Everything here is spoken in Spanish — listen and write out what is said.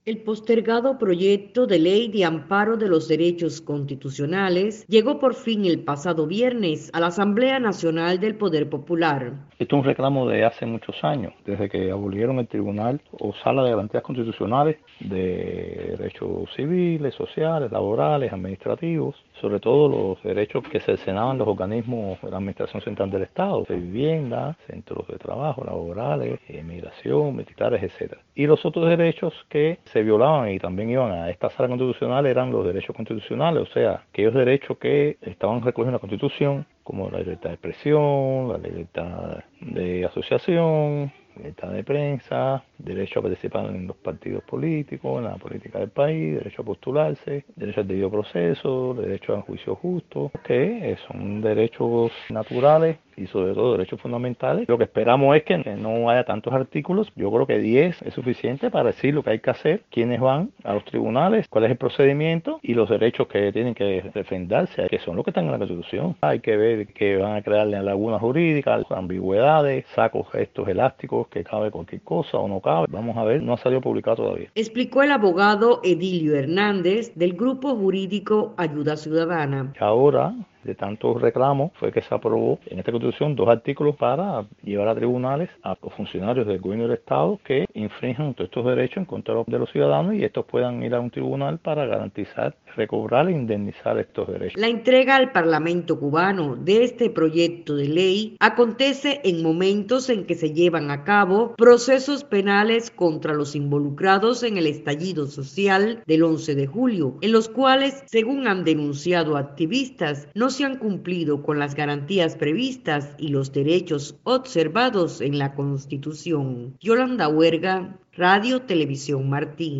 El postergado proyecto de ley de amparo de los derechos constitucionales llegó por fin el pasado viernes a la Asamblea Nacional del Poder Popular. Esto es un reclamo de hace muchos años, desde que abolieron el Tribunal o Sala de Garantías Constitucionales de derechos civiles, sociales, laborales, administrativos, sobre todo los derechos que cercenaban los organismos de la Administración Central del Estado, de vivienda, centros de trabajo, laborales, migración, militares, etcétera. Y los otros derechos que se violaban y también iban a esta sala constitucional eran los derechos constitucionales, o sea, aquellos derechos que estaban recogidos en la Constitución, como la libertad de expresión, la libertad de asociación, libertad de prensa, derecho a participar en los partidos políticos, en la política del país, derecho a postularse, derecho al debido proceso, derecho a juicio justo, que son derechos naturales y sobre todo derechos fundamentales. Lo que esperamos es que no haya tantos artículos. Yo creo que 10 es suficiente para decir lo que hay que hacer, quiénes van a los tribunales, cuál es el procedimiento y los derechos que tienen que defenderse, que son los que están en la Constitución. Hay que ver que van a crearle lagunas jurídicas, ambigüedades, sacos estos elásticos, que cabe cualquier cosa o no cabe. Vamos a ver, no ha salido publicado todavía. Explicó el abogado Edilio Hernández del Grupo Jurídico Ayuda Ciudadana. Ahora, de tantos reclamos, fue que se aprobó en esta Constitución 2 artículos para llevar a tribunales a los funcionarios del gobierno del Estado que infrinjan todos estos derechos en contra de los ciudadanos y estos puedan ir a un tribunal para garantizar, recobrar e indemnizar estos derechos. La entrega al Parlamento cubano de este proyecto de ley acontece en momentos en que se llevan a cabo procesos penales contra los involucrados en el estallido social del 11 de julio, en los cuales, según han denunciado activistas, no se han cumplido con las garantías previstas y los derechos observados en la Constitución. Yolanda Huerga, Radio Televisión Martín.